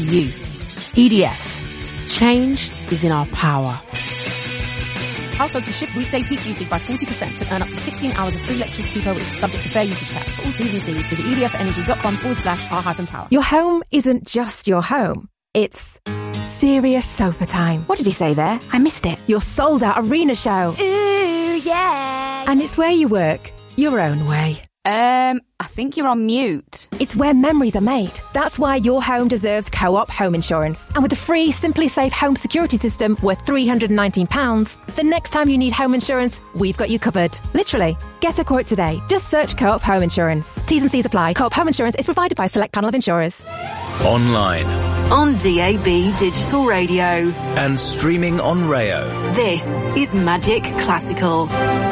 to you. EDF. Change is in our power. Households who shift weekday peak usage by 40% can earn up to 16 hours of free electricity per week, subject to fair usage cap. For all T's and C's, visit edfenergy.com/r-power. Your home isn't just your home. It's serious sofa time. What did he say there? I missed it. Your sold-out arena show. Ooh, yeah. And it's where you work, your own way. I think you're on mute. It's where memories are made. That's why your home deserves Co-op home insurance. And with a free Simply Safe home security system worth £319, the next time you need home insurance, we've got you covered. Literally. Get a quote today. Just search Co-op home insurance. T's and C's apply. Co-op home insurance is provided by a select panel of insurers. Online. On DAB Digital Radio. And streaming on Rayo. This is Magic Classical.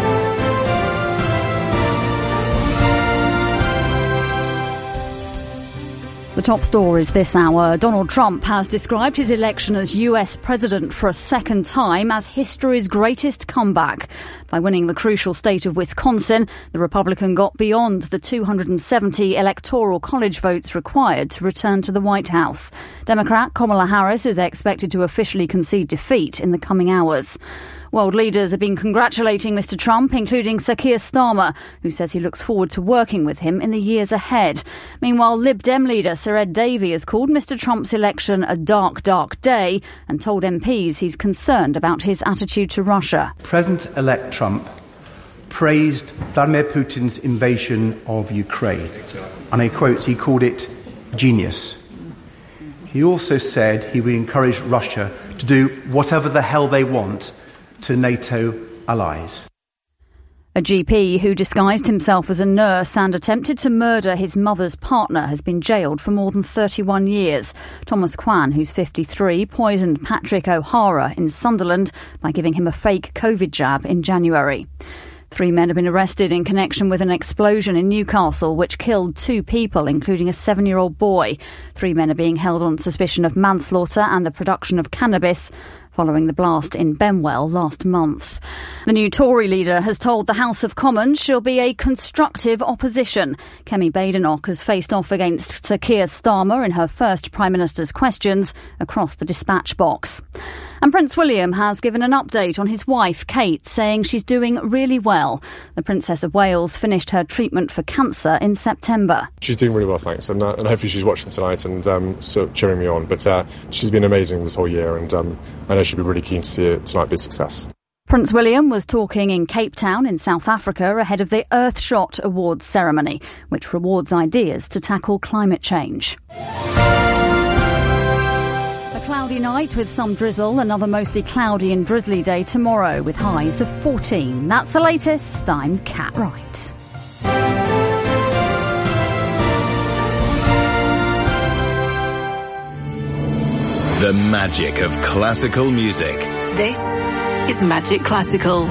The top stories this hour. Donald Trump has described his election as US president for a second time as history's greatest comeback. By winning the crucial state of Wisconsin, the Republican got beyond the 270 electoral college votes required to return to the White House. Democrat Kamala Harris is expected to officially concede defeat in the coming hours. World leaders have been congratulating Mr. Trump, including Sir Keir Starmer, who says he looks forward to working with him in the years ahead. Meanwhile, Lib Dem leader Sir Ed Davey has called Mr. Trump's election a dark, dark day and told MPs he's concerned about his attitude to Russia. President-elect Trump praised Vladimir Putin's invasion of Ukraine, and I quote, he called it genius. He also said he would encourage Russia to do whatever the hell they want to NATO allies. A GP who disguised himself as a nurse and attempted to murder his mother's partner has been jailed for more than 31 years. Thomas Kwan, who's 53, poisoned Patrick O'Hara in Sunderland by giving him a fake COVID jab in January. 3 men have been arrested in connection with an explosion in Newcastle which killed 2 people, including a 7-year-old boy. 3 men are being held on suspicion of manslaughter and the production of cannabis following the blast in Benwell last month. The new Tory leader has told the House of Commons she'll be a constructive opposition. Kemi Badenoch has faced off against Sir Keir Starmer in her first Prime Minister's questions across the dispatch box. And Prince William has given an update on his wife, Kate, saying she's doing really well. The Princess of Wales finished her treatment for cancer in September. She's doing really well, thanks, and hopefully she's watching tonight and sort of cheering me on. But she's been amazing this whole year, and I know she'll be really keen to see it tonight be a success. Prince William was talking in Cape Town in South Africa ahead of the Earthshot Awards ceremony, which rewards ideas to tackle climate change. A cloudy night with some drizzle, another mostly cloudy and drizzly day tomorrow with highs of 14. That's the latest. I'm Kat Wright. The magic of classical music. This is Magic Classical.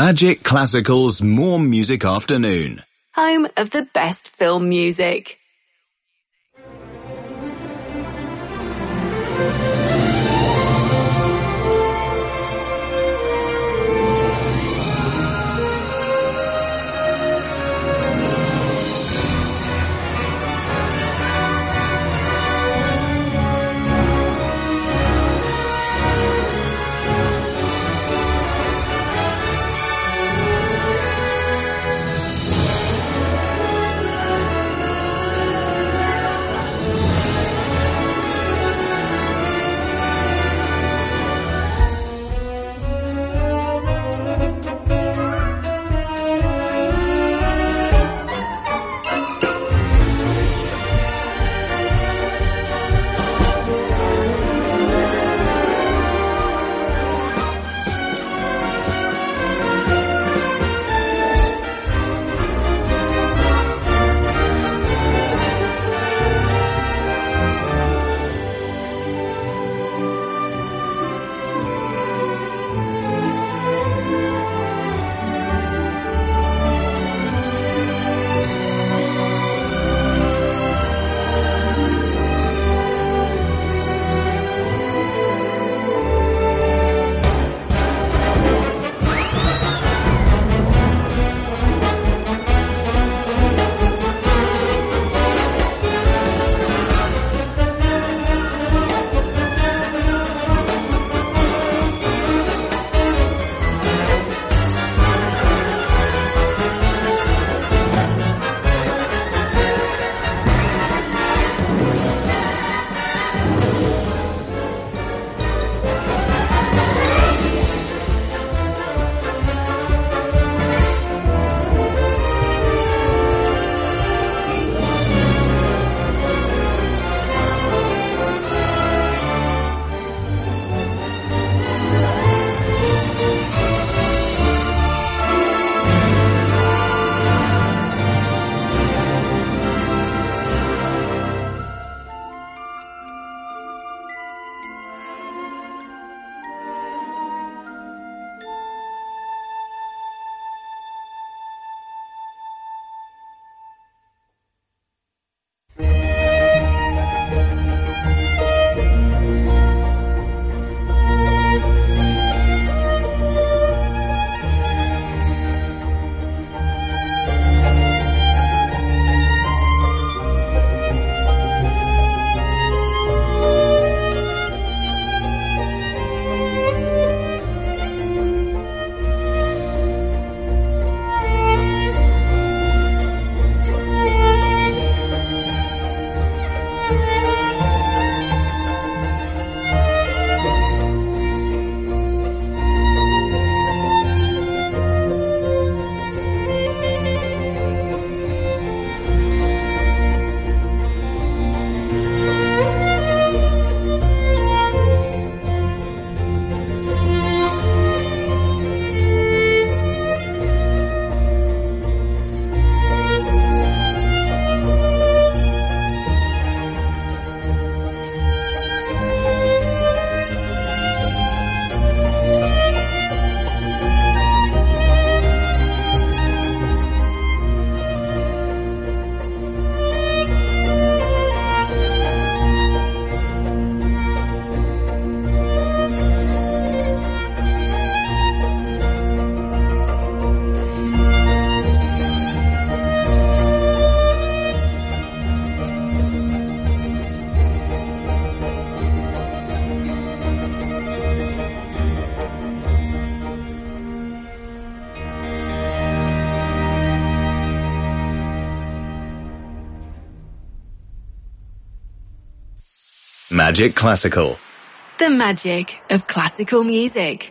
Magic Classical's More Music Afternoon. Home of the best film music. Magic Classical. The magic of classical music.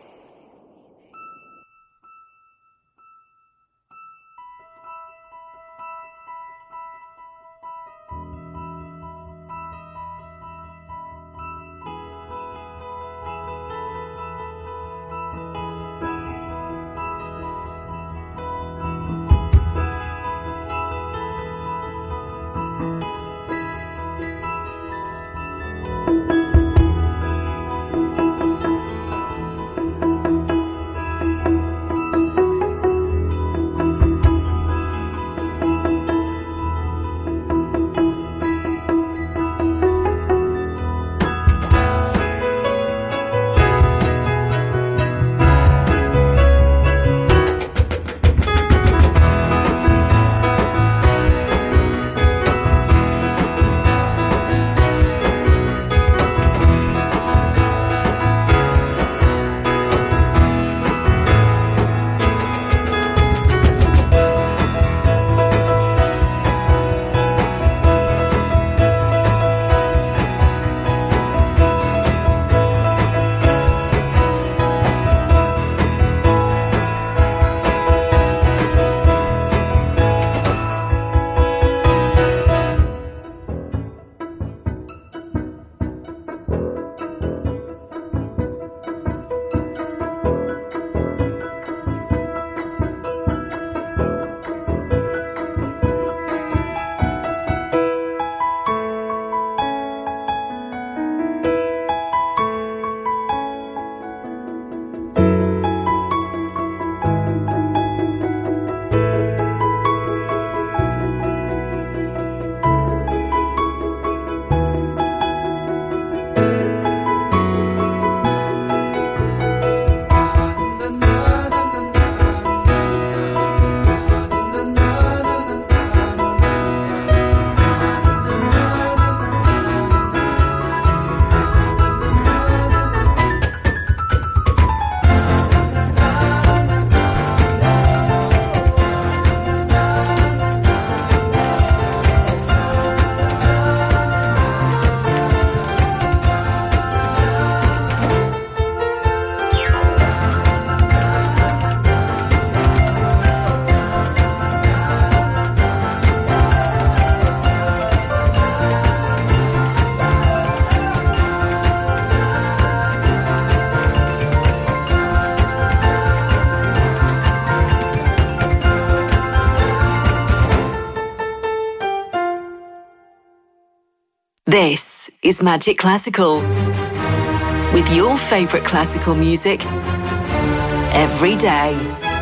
This is Magic Classical. With your favourite classical music every day.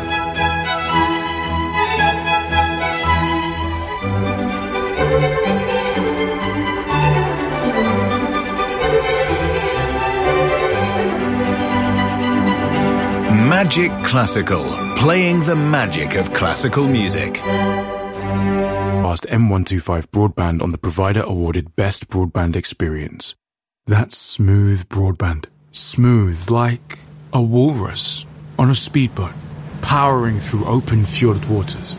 Magic Classical, playing the magic of classical music. Past M125 broadband on the provider-awarded Best Broadband Experience. That's smooth broadband. Smooth like a walrus on a speedboat, powering through open fjord waters.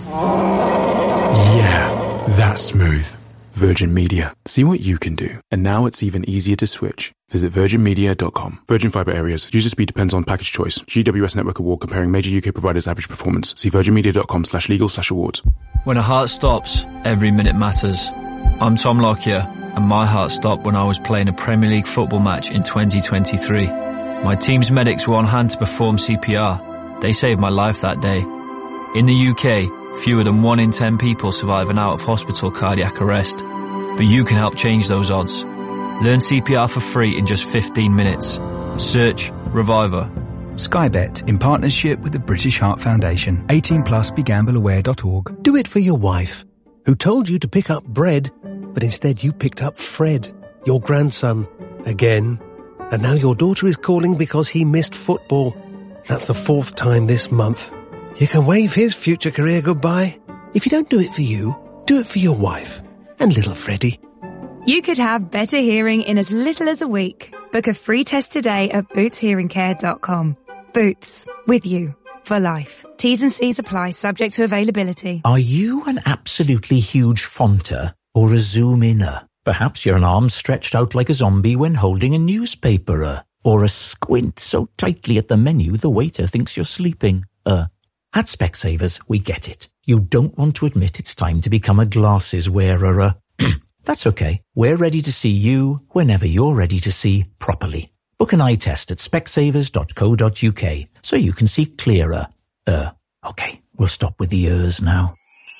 Yeah, that's smooth. Virgin Media. See what you can do. And now it's even easier to switch. Visit virginmedia.com. Virgin Fibre Areas. User speed depends on package choice. GWS Network Award comparing major UK providers' average performance. See virginmedia.com/legal/awards. When a heart stops, every minute matters. I'm Tom Lockyer, and my heart stopped when I was playing a Premier League football match in 2023. My team's medics were on hand to perform CPR. They saved my life that day. In the UK, fewer than 1 in 10 people survive an out-of-hospital cardiac arrest. But you can help change those odds. Learn CPR for free in just 15 minutes. Search Reviver. Sky Bet, in partnership with the British Heart Foundation. 18+, begambleaware.org. Do it for your wife, who told you to pick up bread, but instead you picked up Fred, your grandson, again. And now your daughter is calling because he missed football. That's the 4th time this month. You can wave his future career goodbye. If you don't do it for you, do it for your wife and little Freddie. You could have better hearing in as little as a week. Book a free test today at bootshearingcare.com. Boots, with you for life. T's and C's apply, subject to availability. Are you an absolutely huge fonter or a zoom-inner? Perhaps you're an arm stretched out like a zombie when holding a newspaper, or a squint so tightly at the menu the waiter thinks you're sleeping. At Specsavers, we get it. You don't want to admit it's time to become a glasses wearer. That's okay. We're ready to see you whenever you're ready to see properly. Book an eye test at specsavers.co.uk so you can see clearer. Okay, we'll stop with the now.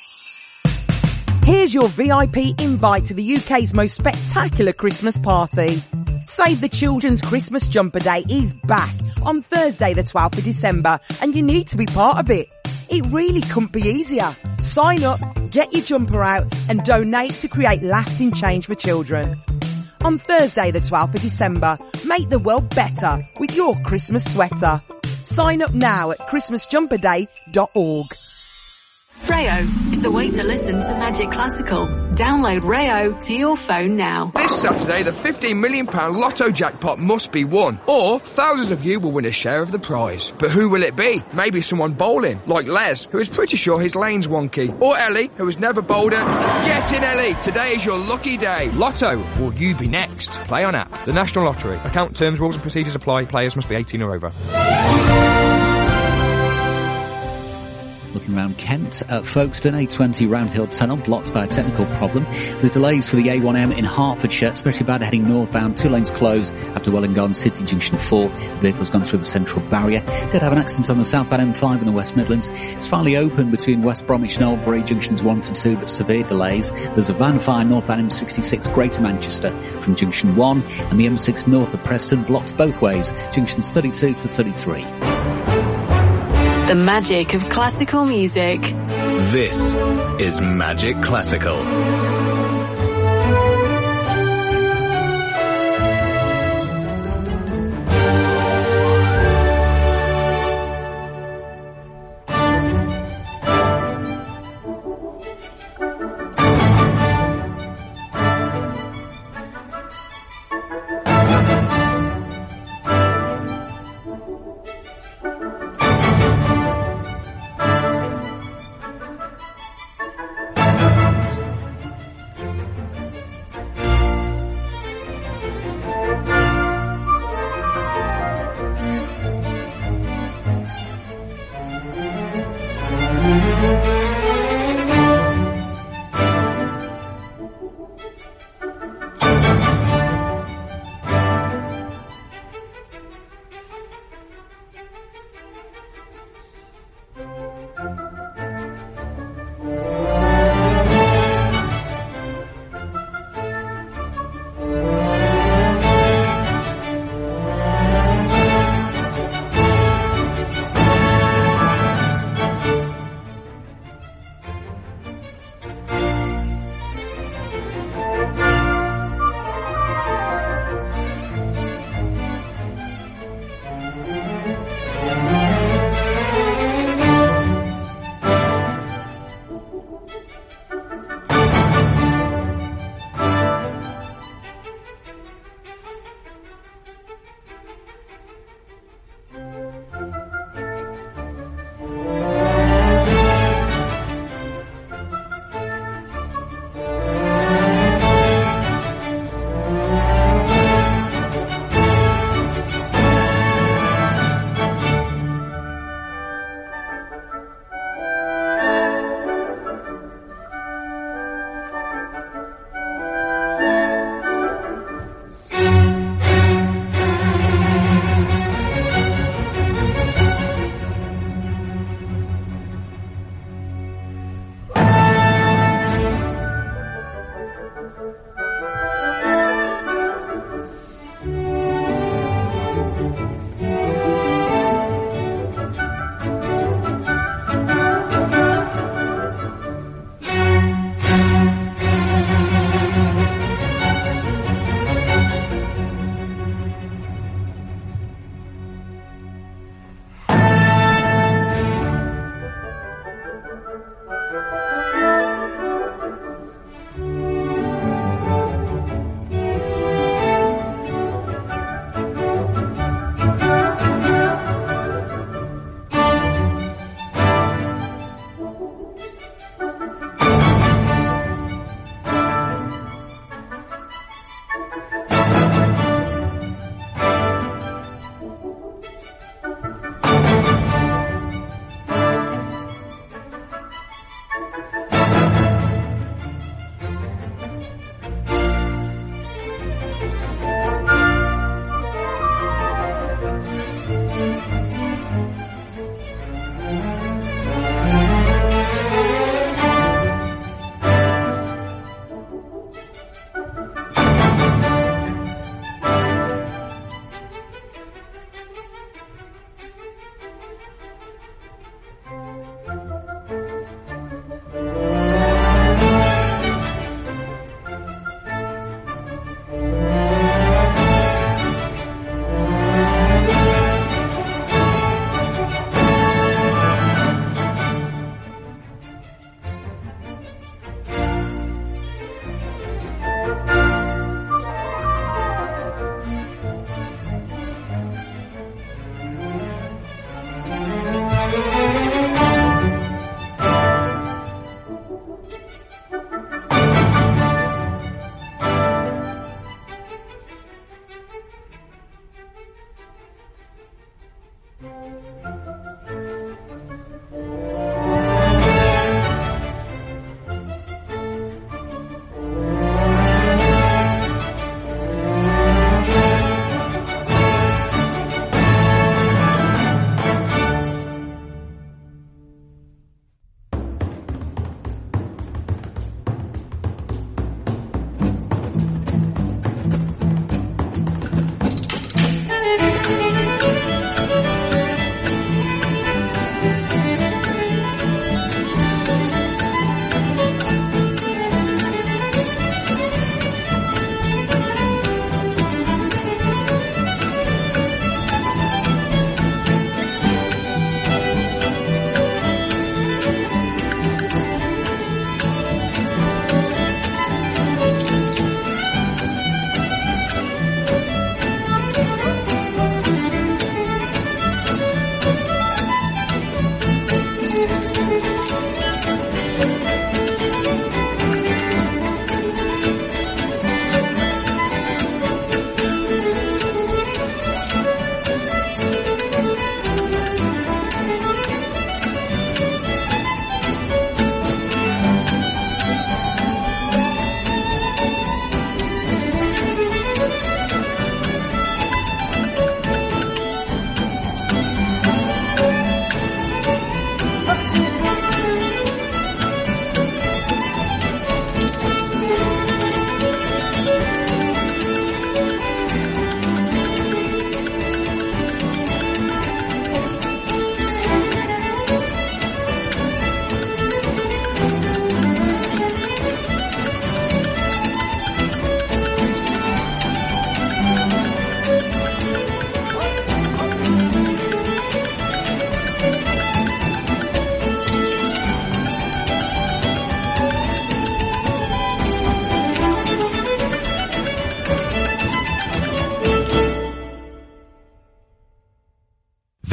Here's your VIP invite to the UK's most spectacular Christmas party. Save the Children's Christmas Jumper Day is back on Thursday the 12th of December, and you need to be part of it. It really couldn't be easier. Sign up, get your jumper out and donate to create lasting change for children. On Thursday the 12th of December, make the world better with your Christmas sweater. Sign up now at christmasjumperday.org. Rayo is the way to listen to Magic Classical. Download Rayo to your phone now. This Saturday, the £15 million lotto jackpot must be won, or thousands of you will win a share of the prize. But who will it be? Maybe someone bowling, like Les, who is pretty sure his lane's wonky, or Ellie, who has never bowled it. Get in, Ellie! Today is your lucky day. Lotto, will you be next? Play on app. The National Lottery. Account terms, rules and procedures apply. Players must be 18 or over. Looking around Kent at Folkestone, A20 Roundhill Tunnel blocked by a technical problem. There's delays for the A1M in Hertfordshire, especially bad heading northbound. 2 lanes closed after Wellingarn City Junction 4. The vehicle's gone through the central barrier. Did have an accident on the southbound M5 in the West Midlands. It's finally open between West Bromwich and Oldbury Junctions 1 to 2, but severe delays. There's a van fire northbound M66 Greater Manchester from Junction 1, and the M6 north of Preston blocked both ways, Junctions 32 to 33. The magic of classical music. This is Magic Classical.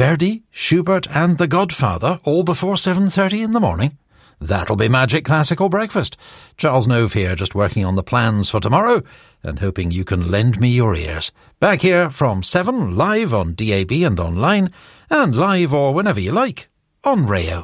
Verdi, Schubert and The Godfather, all before 7:30 in the morning. That'll be Magic Classical Breakfast. Charles Nove here, just working on the plans for tomorrow and hoping you can lend me your ears. Back here from 7, live on DAB and online, and live or whenever you like on Rayo.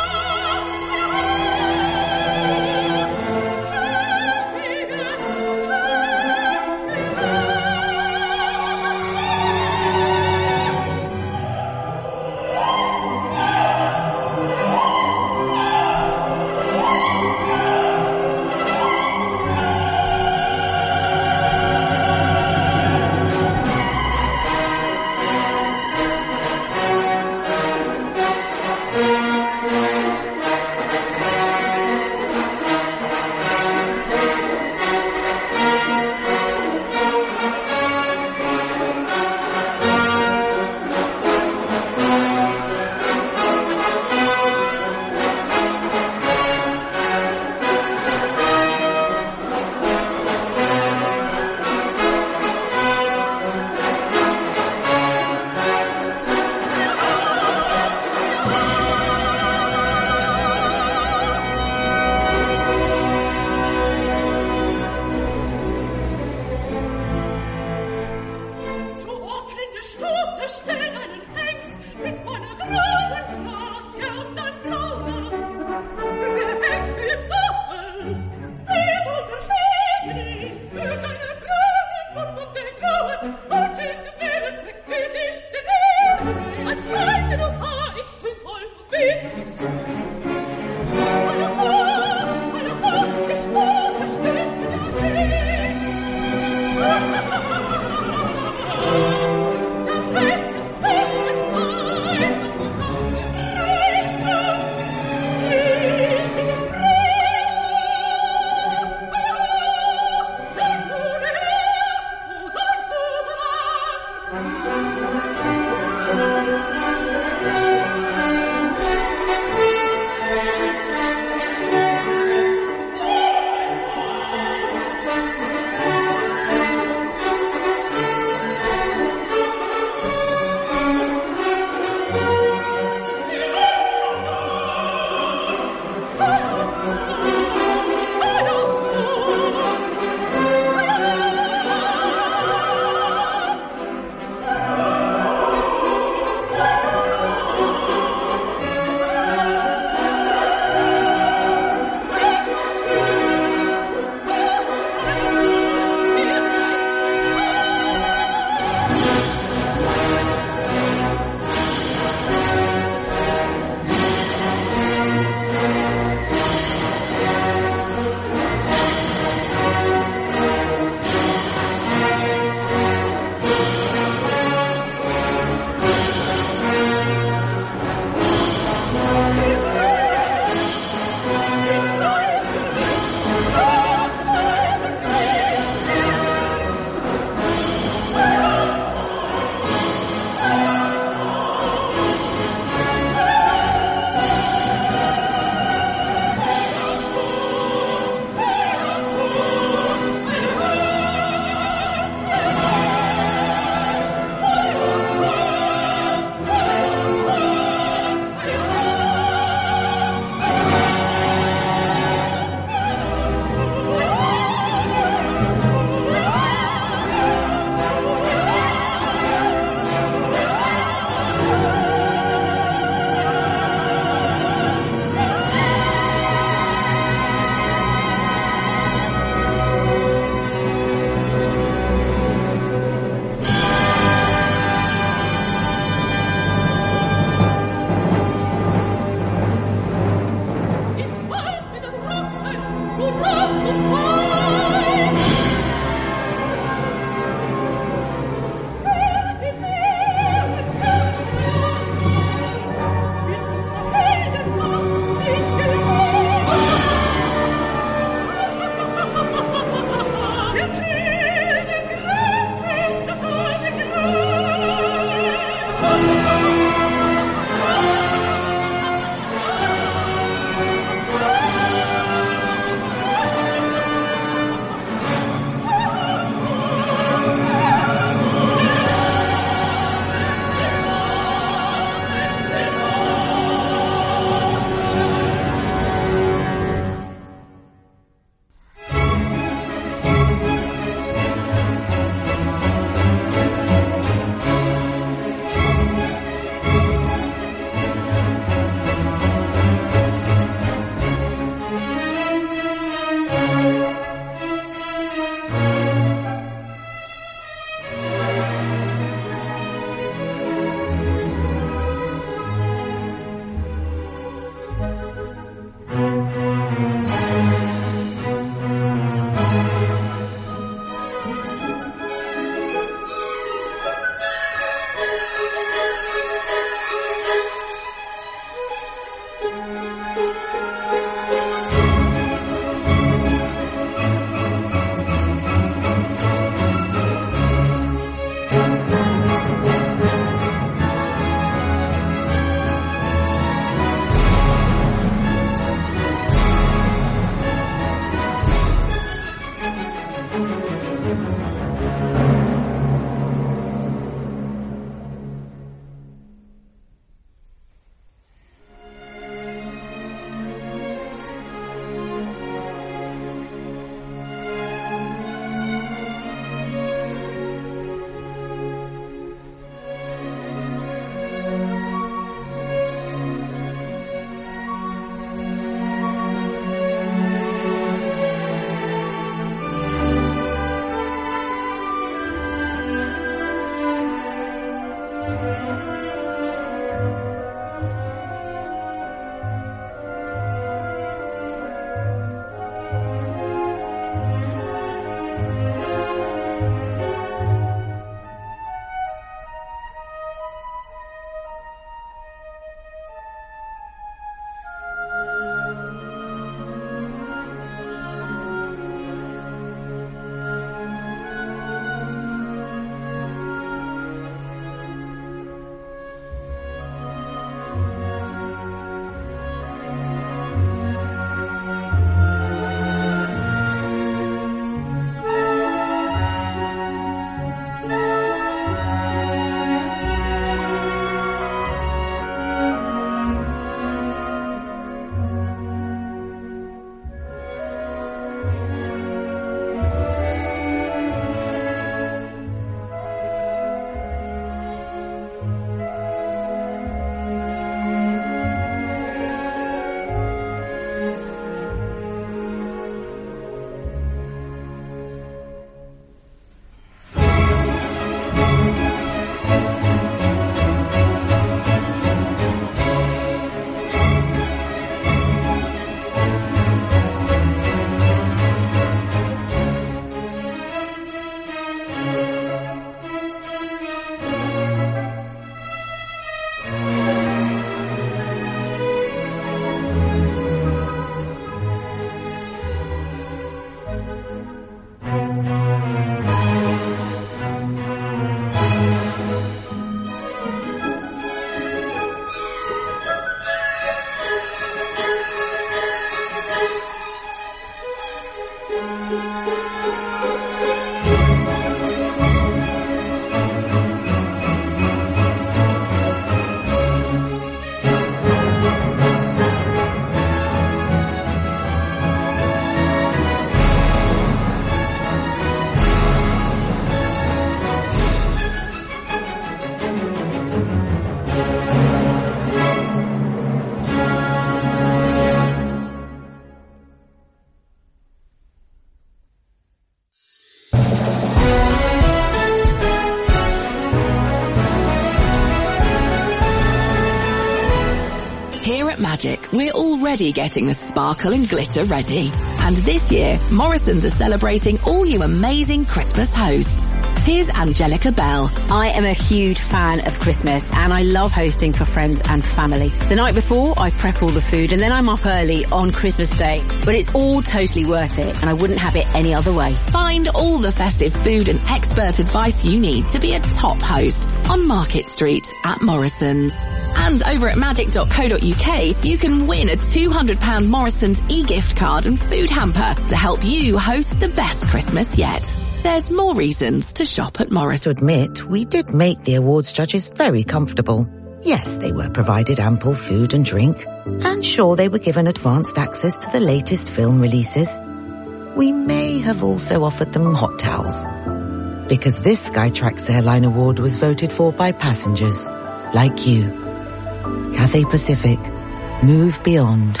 magic, we're already getting the sparkle and glitter ready. And this year, Morrison's are celebrating all you amazing Christmas hosts. Here's Angelica Bell. I am a huge fan of Christmas and I love hosting for friends and family. The night before, I prep all the food and then I'm up early on Christmas Day. But it's all totally worth it and I wouldn't have it any other way. Find all the festive food and expert advice you need to be a top host on Market Street at Morrison's. And over at magic.co.uk, you can win a £200 Morrison's e-gift card and food hamper to help you host the best Christmas yet. There's more reasons to shop at Morris. To admit, we did make the awards judges very comfortable. Yes, they were provided ample food and drink, and sure, they were given advanced access to the latest film releases. We may have also offered them hot towels, because this Skytrax Airline Award was voted for by passengers like you. Cathay Pacific, move beyond.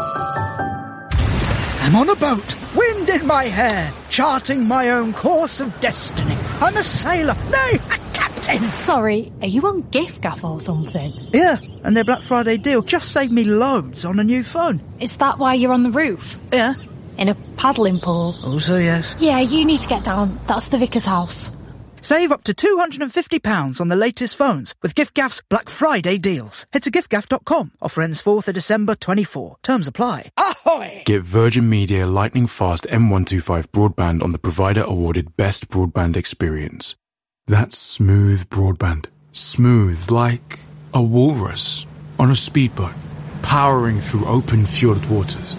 I'm on a boat, wind in my hair, charting my own course of destiny. I'm a sailor, nay, a captain. Sorry, are you on giffgaff or something? Yeah, and their Black Friday deal just saved me loads on a new phone. Is that why you're on the roof? Yeah. In a paddling pool? Also yes. Yeah, you need to get down. That's the vicar's house. Save up to £250 on the latest phones with giffgaff's Black Friday deals. Head to giffgaff.com. Offer ends 4th of December 24. Terms apply. Ahoy! Get Virgin Media lightning fast M125 broadband on the provider awarded best broadband experience. That's smooth broadband. Smooth like a walrus on a speedboat, powering through open fjord waters.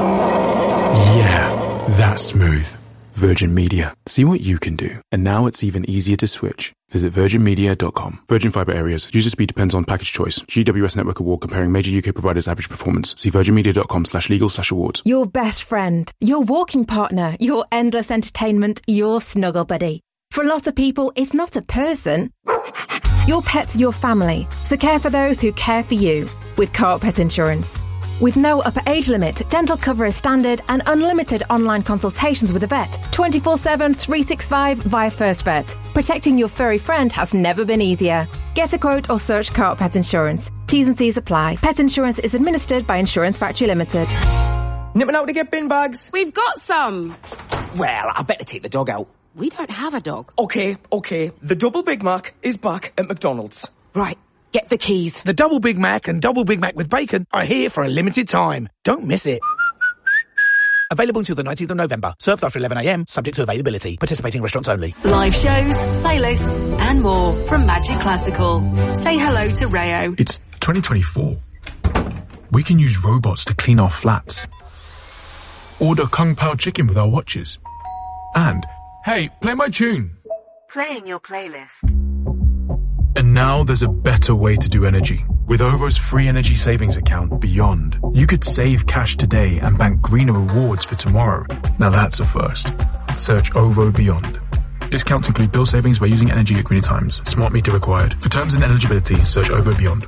Yeah, that's smooth. Virgin Media. See what you can do. And now it's even easier to switch. Visit virginmedia.com. Virgin Fibre areas. User speed depends on package choice. GWS Network Award comparing major UK providers' average performance. See virginmedia.com/legal/awards. Your best friend, your walking partner, your endless entertainment, your snuggle buddy. For a lot of people, it's not a person. Your pet's your family. So care for those who care for you with Co-op Pet Insurance. With no upper age limit, dental cover is standard and unlimited online consultations with a vet, 24/7, 365 via First Vet. Protecting your furry friend has never been easier. Get a quote or search Co-op Pet Insurance. T's and C's apply. Pet insurance is administered by Insurance Factory Limited. Nipping out to get bin bags? We've got some. Well, I better take the dog out. We don't have a dog. Okay. The double Big Mac is back at McDonald's. Right. Get the keys. The double Big Mac and double Big Mac with bacon are here for a limited time. Don't miss it. Available until the 19th of November. Served after 11 a.m, subject to availability. Participating restaurants only. Live shows, playlists, and more from Magic Classical. Say hello to Rayo. It's 2024. We can use robots to clean our flats. Order Kung Pao chicken with our watches. And, hey, play my tune. Playing your playlist. And now there's a better way to do energy. With OVO's free energy savings account, Beyond, you could save cash today and bank greener rewards for tomorrow. Now that's a first. Search OVO Beyond. Discounts include bill savings by using energy at greener times. Smart meter required. For terms and eligibility, search OVO Beyond.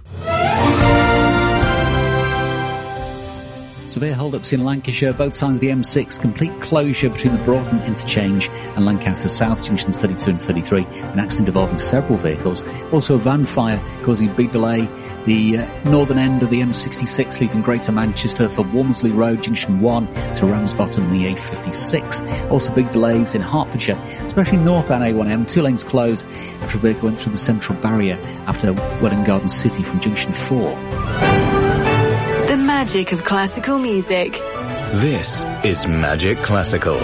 Severe hold-ups in Lancashire, both sides of the M6, complete closure between the Broughton interchange and Lancaster South junctions 32 and 33. An accident involving several vehicles. Also a van fire causing a big delay. The northern end of the M66 leaving Greater Manchester for Walmsley Road, junction 1 to Ramsbottom and the A56. Also big delays in Hertfordshire, especially northbound A1M. 2 lanes closed after a vehicle went through the central barrier after Welwyn Garden City from junction 4. The magic of classical music. This is Magic Classical.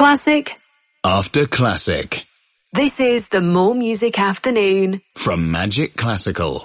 Classic after classic. This is the More Music Afternoon from Magic Classical.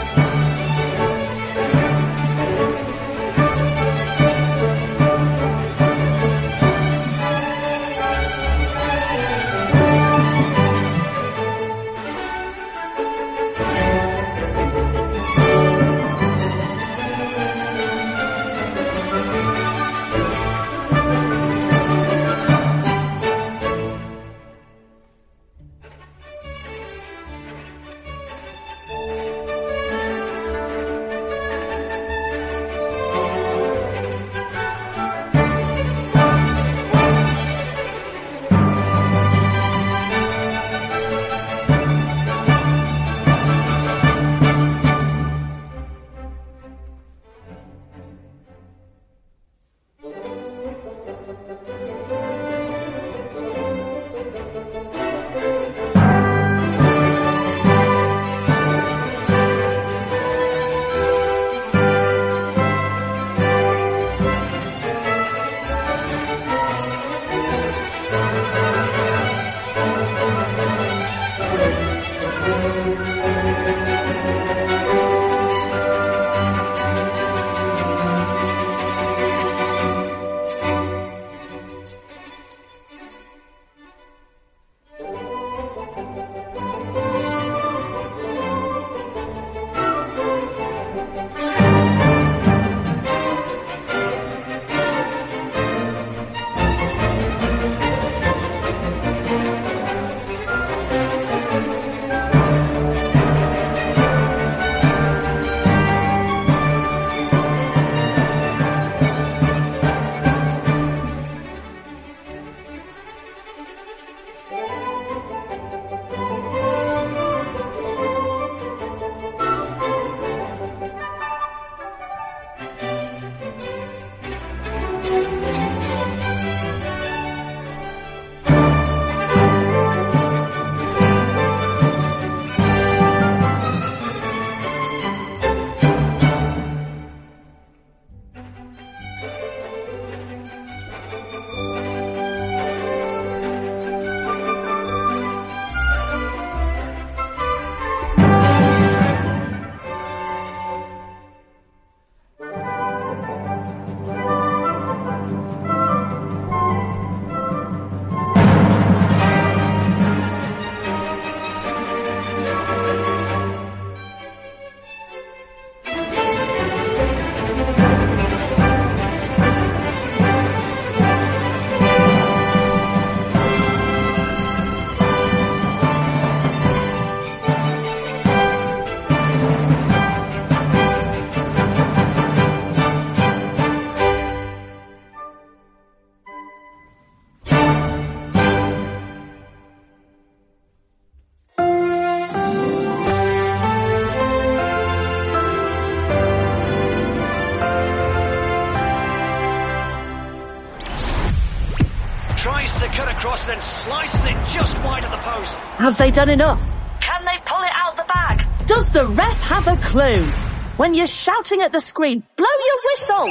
then slices it just wide of the post. Have they done enough? Can they pull it out the bag? Does the ref have a clue? When you're shouting at the screen, blow your whistle.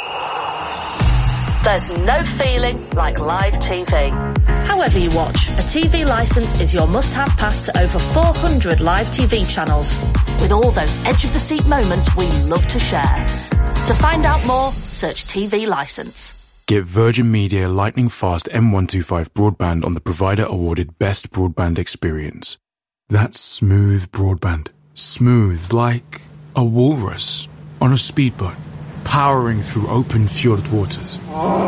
There's no feeling like live TV. However you watch, a TV licence is your must-have pass to over 400 live TV channels, with all those edge-of-the-seat moments we love to share. To find out more, search TV licence. Get Virgin Media lightning fast M125 broadband on the provider awarded best broadband experience. That's smooth broadband. Smooth like a walrus on a speedboat, powering through open fjord waters.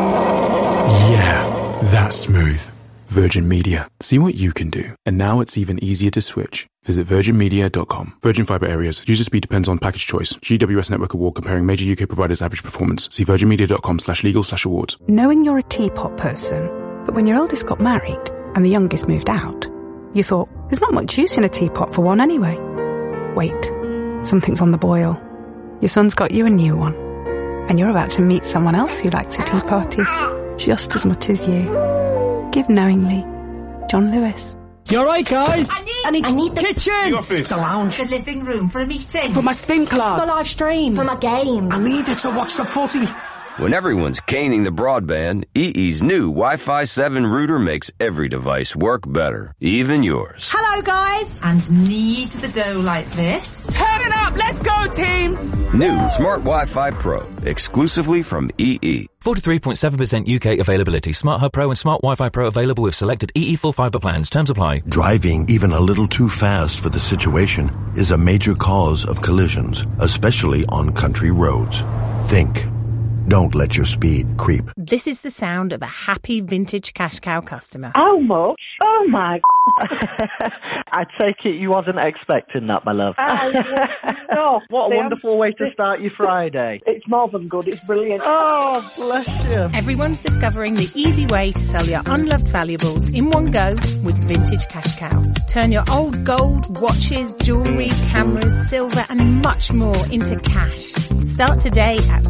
Yeah, that's smooth. Virgin Media. See what you can do. And now it's even easier to switch. Visit virginmedia.com. Virgin Fibre areas. User speed depends on package choice. GWS Network Award comparing major UK providers' average performance. See virginmedia.com/legal/awards. Knowing you're a teapot person, but when your eldest got married and the youngest moved out, you thought, there's not much use in a teapot for one anyway. Wait, something's on the boil. Your son's got you a new one. And you're about to meet someone else who likes a tea party just as much as you. Give knowingly. John Lewis. You alright, guys? I need the kitchen! The office. The lounge. The living room for a meeting. For my spin class. For my live stream. For my game. I need it to watch the footy. When everyone's caning the broadband, EE's new Wi-Fi 7 router makes every device work better, even yours. Hello, guys. And knead the dough like this. Turn it up. Let's go, team. New Smart Wi-Fi Pro, exclusively from EE. 43.7% UK availability. Smart Hub Pro and Smart Wi-Fi Pro available with selected EE full fibre plans. Terms apply. Driving even a little too fast for the situation is a major cause of collisions, especially on country roads. Think. Don't let your speed creep. This is the sound of a happy vintage cash cow customer. How much? Oh my I take it you wasn't expecting that, my love. No. What a wonderful way to start your Friday. It's more than good, it's brilliant. Oh, bless you. Everyone's discovering the easy way to sell your unloved valuables in one go with Vintage Cash Cow. Turn your old gold, watches, jewellery, cameras, silver and much more into cash. Start today at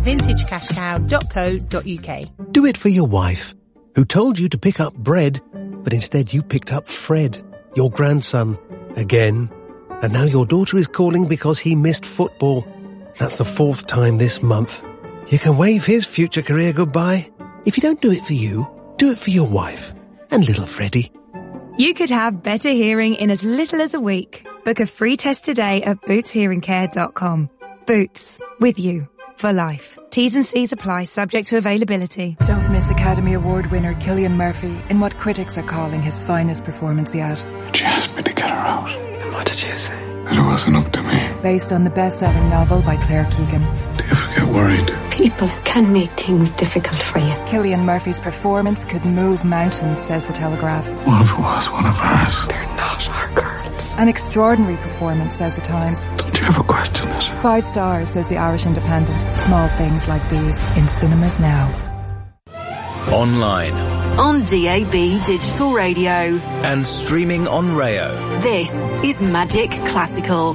vintagecashcow.co.uk. Do it for your wife, who told you to pick up bread, but instead you picked up Fred, your grandson, again. And now your daughter is calling because he missed football. That's the 4th time this month. You can wave his future career goodbye. If you don't do it for you, do it for your wife and little Freddie. You could have better hearing in as little as a week. Book a free test today at bootshearingcare.com. Boots, with you for life. T's and C's apply, subject to availability. Don't miss Academy Award winner Cillian Murphy in what critics are calling his finest performance yet. She asked me to get her out. And what did you say? That it wasn't up to me. Based on the best-selling novel by Claire Keegan. Do you ever get worried? People can make things difficult for you. Cillian Murphy's performance could move mountains, says The Telegraph. What if it was one of ours? They're not our girls. An extraordinary performance, says The Times. Don't you ever question it? 5 stars, says the Irish Independent. Small things like these in cinemas now. Online. On DAB Digital Radio. And streaming on Rayo. This is Magic Classical.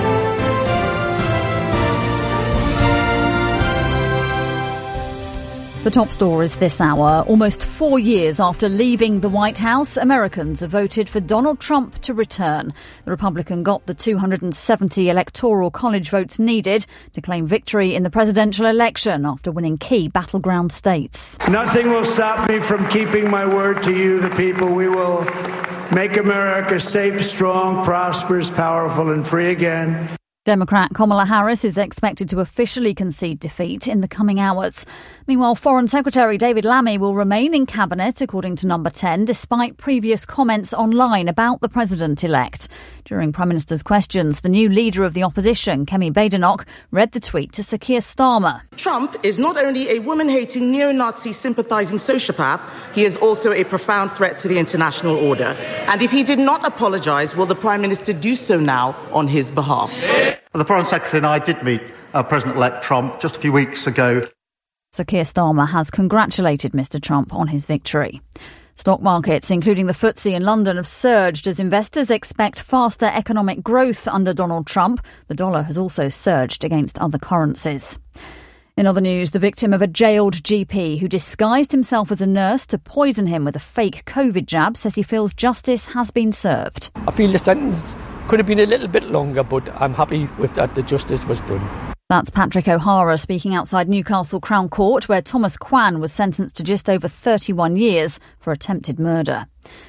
The top stories this hour. Almost 4 years after leaving the White House, Americans have voted for Donald Trump to return. The Republican got the 270 electoral college votes needed to claim victory in the presidential election after winning key battleground states. Nothing will stop me from keeping my word to you, the people. We will make America safe, strong, prosperous, powerful, and free again. Democrat Kamala Harris is expected to officially concede defeat in the coming hours. Meanwhile, Foreign Secretary David Lammy will remain in Cabinet, according to Number 10, despite previous comments online about the President-elect. During Prime Minister's questions, the new leader of the opposition, Kemi Badenoch, read the tweet to Sir Keir Starmer. Trump is not only a woman-hating, neo-Nazi sympathising sociopath, he is also a profound threat to the international order. And if he did not apologise, will the Prime Minister do so now on his behalf? The Foreign Secretary and I did meet President-elect Trump just a few weeks ago. Sir Keir Starmer has congratulated Mr Trump on his victory. Stock markets, including the FTSE in London, have surged as investors expect faster economic growth under Donald Trump. The dollar has also surged against other currencies. In other news, the victim of a jailed GP who disguised himself as a nurse to poison him with a fake COVID jab says he feels justice has been served. I feel the sentence could have been a little bit longer, but I'm happy with that. The justice was done. That's Patrick O'Hara speaking outside Newcastle Crown Court, where Thomas Kwan was sentenced to just over 31 years for attempted murder.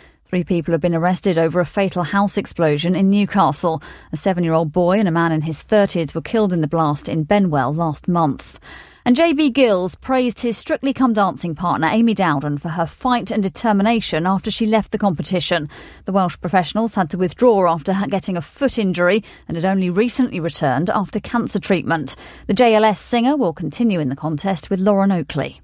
3 people have been arrested over a fatal house explosion in Newcastle. A 7-year-old boy and a man in his 30s were killed in the blast in Benwell last month. And JB Gills praised his Strictly Come Dancing partner Amy Dowden for her fight and determination after she left the competition. The Welsh professionals had to withdraw after getting a foot injury and had only recently returned after cancer treatment. The JLS singer will continue in the contest with Lauren Oakley.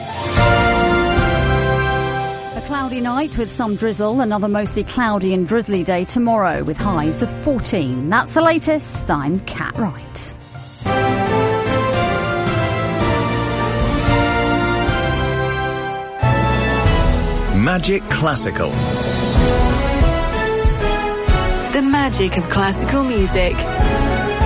A cloudy night with some drizzle, another mostly cloudy and drizzly day tomorrow with highs of 14. That's the latest. I'm Kat Wright. Magic Classical. The magic of classical music.